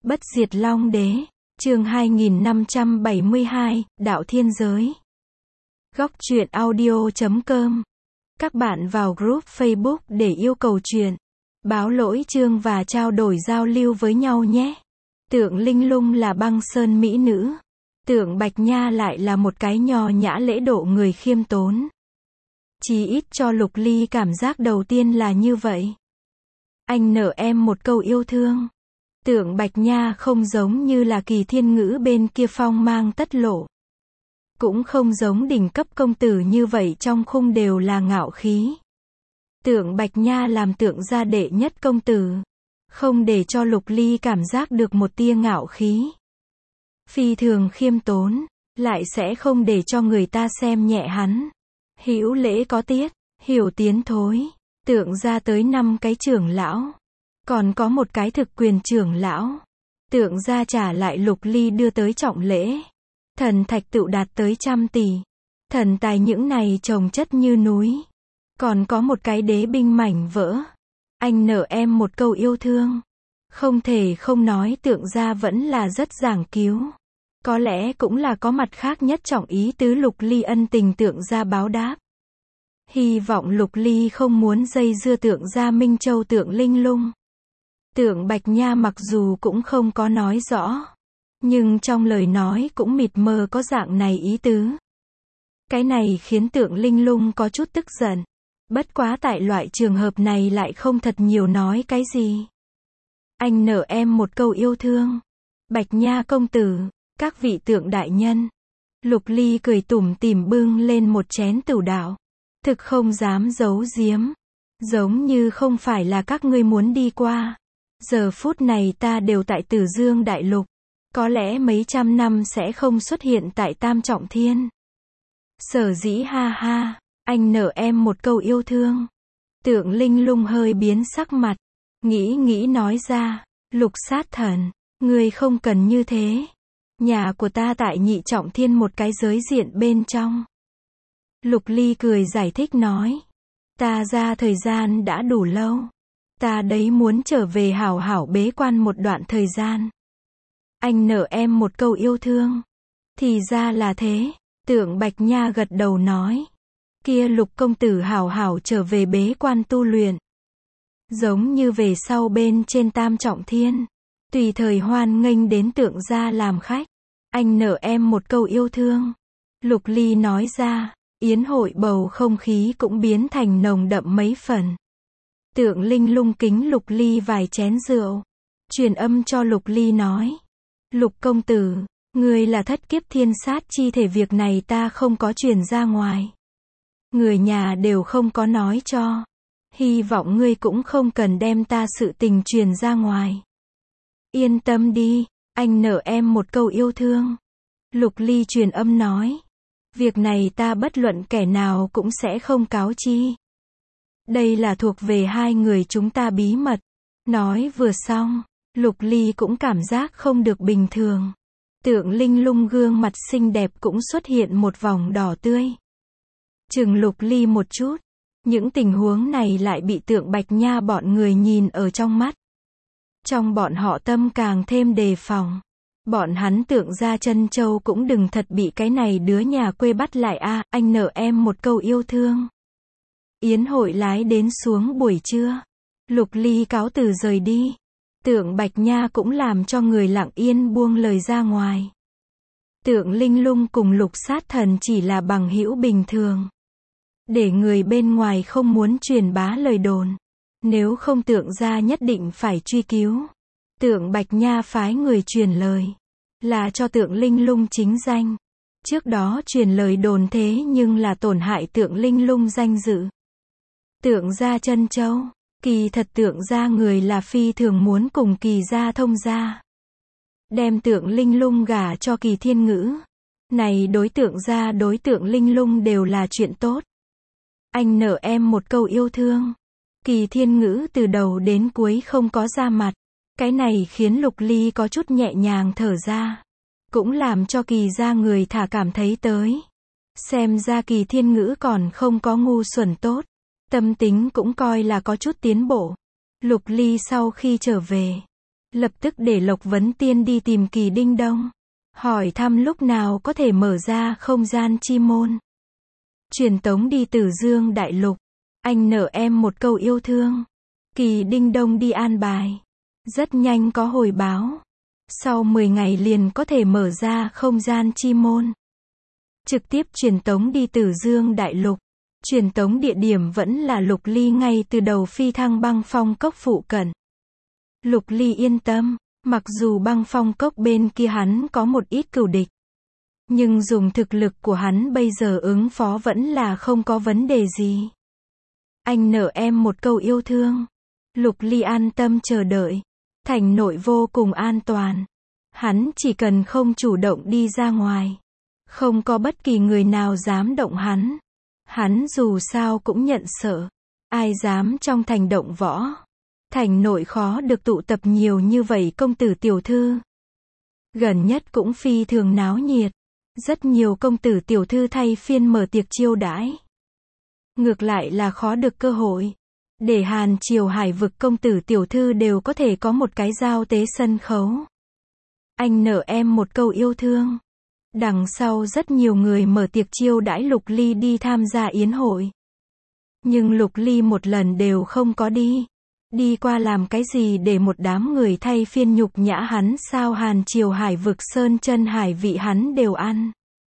Bất diệt Long Đế, chương 2572, Đạo Thiên Giới. Góc truyện audio.com. Các bạn vào group Facebook để yêu cầu truyện, báo lỗi chương và trao đổi giao lưu với nhau nhé. Tượng Linh Lung là băng sơn mỹ nữ. Tượng Bạch Nha lại là một cái nho nhã lễ độ người khiêm tốn. Chí ít cho Lục Ly cảm giác đầu tiên là như vậy. Anh nợ em một câu yêu thương. Tượng Bạch Nha không giống như là Kỳ Thiên Ngữ bên kia phong mang tất lộ. Cũng không giống đỉnh cấp công tử như vậy trong khung đều là ngạo khí. Tượng Bạch Nha làm tượng gia đệ nhất công tử. Không để cho Lục Ly cảm giác được một tia ngạo khí. Phi thường khiêm tốn, lại sẽ không để cho người ta xem nhẹ hắn. Hữu lễ có tiết, hiểu tiến thối. Tượng gia tới 5 cái trưởng lão. Còn có một cái thực quyền trưởng lão. Tượng gia trả lại Lục Ly đưa tới trọng lễ. Thần thạch tựu đạt tới 100 tỷ. Thần tài những này chồng chất như núi. Còn có một cái đế binh mảnh vỡ. Anh nợ em một câu yêu thương. Không thể không nói tượng gia vẫn là rất giảng cứu. Có lẽ cũng là có mặt khác nhất trọng ý tứ Lục Ly ân tình tượng gia báo đáp. Hy vọng Lục Ly không muốn dây dưa tượng gia Minh Châu tượng Linh Lung. Tượng Bạch Nha mặc dù cũng không có nói rõ, nhưng trong lời nói cũng mịt mờ có dạng này ý tứ. Cái này khiến tượng Linh Lung có chút tức giận. Bất quá tại loại trường hợp này lại không thật nhiều nói cái gì. Anh nợ em một câu yêu thương. Bạch Nha công tử, các vị tượng đại nhân. Lục Ly cười tủm tỉm bưng lên một chén tửu đạo. Thực không dám giấu giếm. Giống như không phải là các ngươi muốn đi qua. Giờ phút này ta đều tại Tử Dương Đại Lục. Có lẽ mấy trăm năm sẽ không xuất hiện tại Tam Trọng Thiên. Sở dĩ ha ha, anh nợ em một câu yêu thương. Tượng Linh Lung hơi biến sắc mặt. Nghĩ nói ra, Lục sát thần, ngươi không cần như thế. Nhà của ta tại Nhị Trọng Thiên một cái giới diện bên trong. Lục Ly cười giải thích nói. Ta ra thời gian đã đủ lâu. Ta đấy muốn trở về hảo hảo bế quan một đoạn thời gian. Anh nợ em một câu yêu thương. Thì ra là thế. Tượng Bạch Nha gật đầu nói. Kia Lục công tử hảo hảo trở về bế quan tu luyện. Giống như về sau bên trên Tam Trọng Thiên. Tùy thời hoan nghênh đến tượng gia làm khách. Anh nợ em một câu yêu thương. Lục Ly nói ra. Yến hội bầu không khí cũng biến thành nồng đậm mấy phần. Tượng Linh Lung kính Lục Ly vài chén rượu. Truyền âm cho Lục Ly nói. Lục công tử, ngươi là thất kiếp thiên sát chi thể, việc này ta không có truyền ra ngoài. Người nhà đều không có nói cho. Hy vọng ngươi cũng không cần đem ta sự tình truyền ra ngoài. Yên tâm đi, anh nợ em một câu yêu thương. Lục Ly truyền âm nói. Việc này ta bất luận kẻ nào cũng sẽ không cáo chi. Đây là thuộc về hai người chúng ta bí mật. Nói vừa xong, Lục Ly cũng cảm giác không được bình thường. Tượng Linh Lung gương mặt xinh đẹp cũng xuất hiện một vòng đỏ tươi. Chừng Lục Ly một chút. Những tình huống này lại bị tượng Bạch Nha bọn người nhìn ở trong mắt. Trong bọn họ tâm càng thêm đề phòng. Bọn hắn tượng gia Chân Châu cũng đừng thật bị cái này đứa nhà quê bắt lại a. Anh nợ em một câu yêu thương. Yến hội lái đến xuống buổi trưa. Lục Ly cáo từ rời đi. Tượng Bạch Nha cũng làm cho người lặng yên buông lời ra ngoài. Tượng Linh Lung cùng Lục sát thần chỉ là bằng hữu bình thường. Để người bên ngoài không muốn truyền bá lời đồn. Nếu không tượng gia nhất định phải truy cứu. Tượng Bạch Nha phái người truyền lời. Là cho tượng Linh Lung chính danh. Trước đó truyền lời đồn thế nhưng là tổn hại tượng Linh Lung danh dự. Tượng gia Chân Châu. Kỳ thật tượng gia người là phi thường muốn cùng Kỳ gia thông gia. Đem tượng Linh Lung gả cho Kỳ Thiên Ngữ. Này đối tượng gia đối tượng Linh Lung đều là chuyện tốt. Anh nợ em một câu yêu thương. Kỳ Thiên Ngữ từ đầu đến cuối không có ra mặt. Cái này khiến Lục Ly có chút nhẹ nhàng thở ra. Cũng làm cho Kỳ gia người thả cảm thấy tới. Xem ra Kỳ Thiên Ngữ còn không có ngu xuẩn tốt. Tâm tính cũng coi là có chút tiến bộ. Lục Ly sau khi trở về. lập tức để Lộc Vấn Tiên đi tìm Kỳ Đinh Đông, hỏi thăm lúc nào có thể mở ra không gian chi môn. Truyền tống đi Tử Dương Đại Lục. Anh nợ em một câu yêu thương. Kỳ Đinh Đông đi an bài. Rất nhanh có hồi báo. Sau 10 ngày liền có thể mở ra không gian chi môn. Trực tiếp truyền tống đi Tử Dương Đại Lục. Truyền tống địa điểm vẫn là Lục Ly ngay từ đầu phi thăng băng phong cốc phụ cận. Lục Ly yên tâm, mặc dù băng phong cốc bên kia hắn có một ít cừu địch. Nhưng dùng thực lực của hắn bây giờ ứng phó vẫn là không có vấn đề gì. Anh nợ em một câu yêu thương. Lục Ly an tâm chờ đợi. Thành nội vô cùng an toàn. Hắn chỉ cần không chủ động đi ra ngoài. Không có bất kỳ người nào dám động hắn. Hắn dù sao cũng nhận sợ. Ai dám trong thành động võ. Thành nội khó được tụ tập nhiều như vậy công tử tiểu thư. Gần nhất cũng phi thường náo nhiệt. Rất nhiều công tử tiểu thư thay phiên mở tiệc chiêu đãi. Ngược lại là khó được cơ hội. Để Hàn Triều Hải vực công tử tiểu thư đều có thể có một cái giao tế sân khấu. Anh nợ em một câu yêu thương. Đằng sau rất nhiều người mở tiệc chiêu đãi Lục Ly đi tham gia yến hội. Nhưng Lục Ly một lần đều không có đi. Đi qua làm cái gì để một đám người thay phiên nhục nhã hắn sao? Hàn Triều Hải vực sơn chân hải vị hắn đều ăn.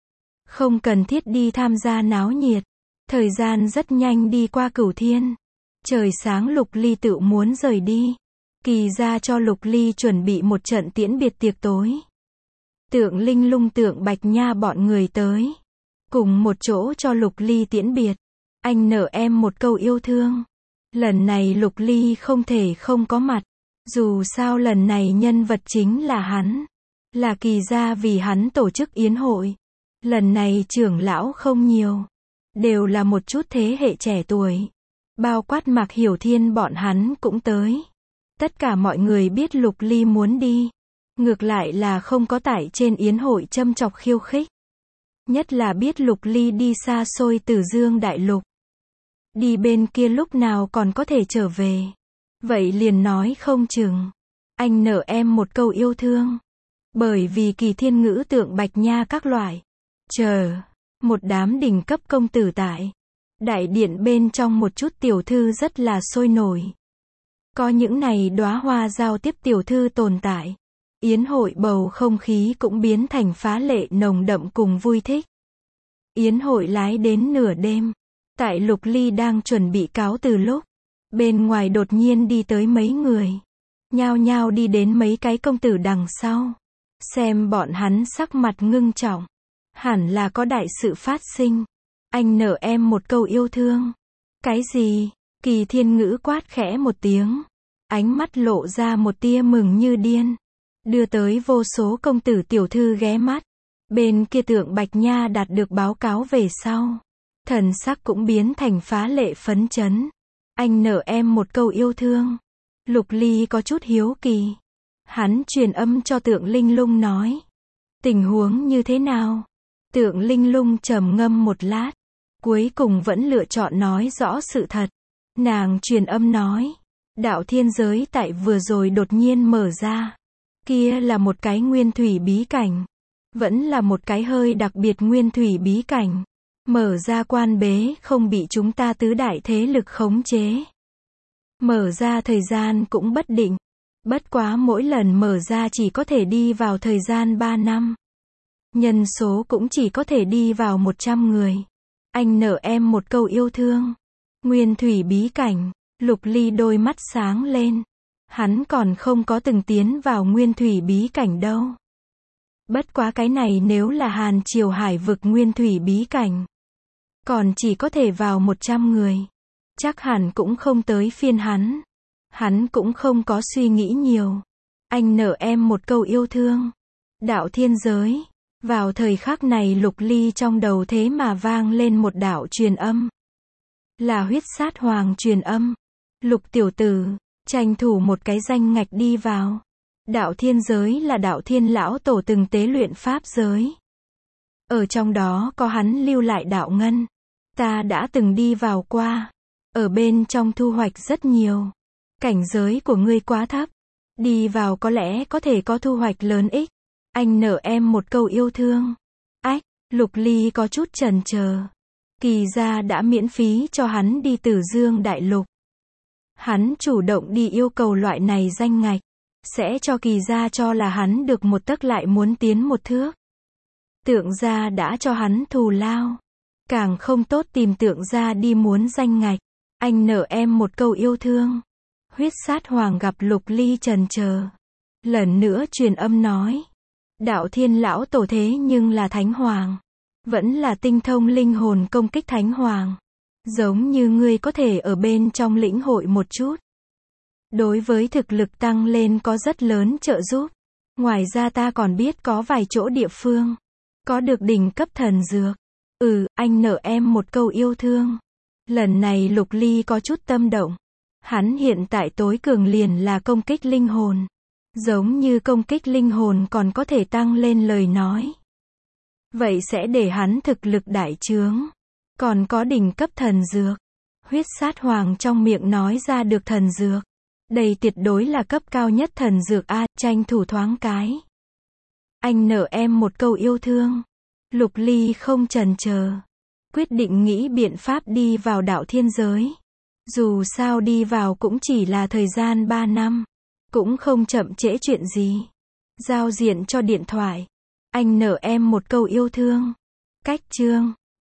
Không cần thiết đi tham gia náo nhiệt. Thời gian rất nhanh đi qua Cửu Thiên. Trời sáng Lục Ly tự muốn rời đi. Kỳ ra cho Lục Ly chuẩn bị một trận tiễn biệt tiệc tối. Tượng Linh Lung Tượng Bạch Nha bọn người tới. Cùng một chỗ cho Lục Ly tiễn biệt. Anh nợ em một câu yêu thương. Lần này Lục Ly không thể không có mặt. Dù sao lần này nhân vật chính là hắn. Là Kỳ gia vì hắn tổ chức yến hội. Lần này trưởng lão không nhiều. Đều là một chút thế hệ trẻ tuổi. Bao quát Mạc Hiểu Thiên bọn hắn cũng tới. Tất cả mọi người biết Lục Ly muốn đi. Ngược lại là không có tại trên yến hội châm chọc khiêu khích. Nhất là biết Lục Ly đi xa xôi Tử Dương Đại Lục. Đi bên kia lúc nào còn có thể trở về. Vậy liền nói không chừng. Anh nợ em một câu yêu thương. Bởi vì Kỳ Thiên Ngữ Tượng Bạch Nha các loại. Chờ. Một đám đỉnh cấp công tử tại. Đại điện bên trong một chút tiểu thư rất là sôi nổi. Có những này đóa hoa giao tiếp tiểu thư tồn tại. Yến hội bầu không khí cũng biến thành phá lệ nồng đậm cùng vui thích. Yến hội lái đến nửa đêm. Tại Lục Ly đang chuẩn bị cáo từ lúc. Bên ngoài đột nhiên đi tới mấy người. Nhao nhao đi đến mấy cái công tử đằng sau. Xem bọn hắn sắc mặt ngưng trọng. Hẳn là có đại sự phát sinh. Anh nợ em một câu yêu thương. Cái gì? Kỳ Thiên Ngữ quát khẽ một tiếng. Ánh mắt lộ ra một tia mừng như điên. Đưa tới vô số công tử tiểu thư ghé mắt. Bên kia Tượng Bạch Nha đạt được báo cáo về sau. Thần sắc cũng biến thành phá lệ phấn chấn. Anh nợ em một câu yêu thương. Lục Ly có chút hiếu kỳ. Hắn truyền âm cho Tượng Linh Lung nói. Tình huống như thế nào? Tượng Linh Lung trầm ngâm một lát. Cuối cùng vẫn lựa chọn nói rõ sự thật. Nàng truyền âm nói. Đạo thiên giới tại vừa rồi đột nhiên mở ra. Kia là một cái nguyên thủy bí cảnh. Vẫn là một cái hơi đặc biệt nguyên thủy bí cảnh. Mở ra quan bế không bị chúng ta tứ đại thế lực khống chế. Mở ra thời gian cũng bất định. Bất quá mỗi lần mở ra chỉ có thể đi vào thời gian 3 năm. Nhân số cũng chỉ có thể đi vào 100 người. Anh nợ em một câu yêu thương. Nguyên thủy bí cảnh. Lục Ly đôi mắt sáng lên. Hắn còn không có từng tiến vào nguyên thủy bí cảnh đâu. Bất quá cái này nếu là Hàn Triều Hải vực nguyên thủy bí cảnh. Còn chỉ có thể vào 100 người. Chắc hẳn cũng không tới phiên hắn. Hắn cũng không có suy nghĩ nhiều. Anh nợ em một câu yêu thương. Đạo thiên giới. Vào thời khắc này Lục Ly trong đầu thế mà vang lên một đạo truyền âm. Là huyết sát hoàng truyền âm. Lục tiểu tử, tranh thủ một cái danh ngạch đi vào. Đạo thiên giới là đạo thiên lão tổ từng tế luyện pháp giới. Ở trong đó có hắn lưu lại đạo ngân. Ta đã từng đi vào qua. Ở bên trong thu hoạch rất nhiều. Cảnh giới của ngươi quá thấp. Đi vào có lẽ có thể có thu hoạch lớn ích. Anh nợ em một câu yêu thương. Ách, Lục Ly có chút chần chờ. Kỳ gia đã miễn phí cho hắn đi Tử Dương Đại Lục. Hắn chủ động đi yêu cầu loại này danh ngạch, sẽ cho Kỳ gia cho là hắn được một tấc lại muốn tiến một thước. Tượng gia đã cho hắn thù lao. Càng không tốt tìm Tượng gia đi muốn danh ngạch. Anh nợ em một câu yêu thương. Huyết Sát Hoàng gặp Lục Ly chần chờ. Lần nữa truyền âm nói. Đạo Thiên lão tổ thế nhưng là Thánh Hoàng. Vẫn là tinh thông linh hồn công kích Thánh Hoàng. Giống như ngươi có thể ở bên trong lĩnh hội một chút. Đối với thực lực tăng lên có rất lớn trợ giúp. Ngoài ra ta còn biết có vài chỗ địa phương có được đỉnh cấp thần dược. Anh nợ em một câu yêu thương. Lần này Lục Ly có chút tâm động. Hắn hiện tại tối cường liền là công kích linh hồn. Giống như công kích linh hồn còn có thể tăng lên lời nói. Vậy sẽ để hắn thực lực đại trướng. Còn có đỉnh cấp thần dược. Huyết Sát Hoàng trong miệng nói ra được thần dược. Đây tuyệt đối là cấp cao nhất thần dược a, tranh thủ thoáng cái. Anh nợ em một câu yêu thương. Lục Ly không chần chờ. Quyết định nghĩ biện pháp đi vào đạo thiên giới. Dù sao đi vào cũng chỉ là thời gian 3 năm. Cũng không chậm trễ chuyện gì. Giao diện cho điện thoại. Anh nợ em một câu yêu thương. Cách chương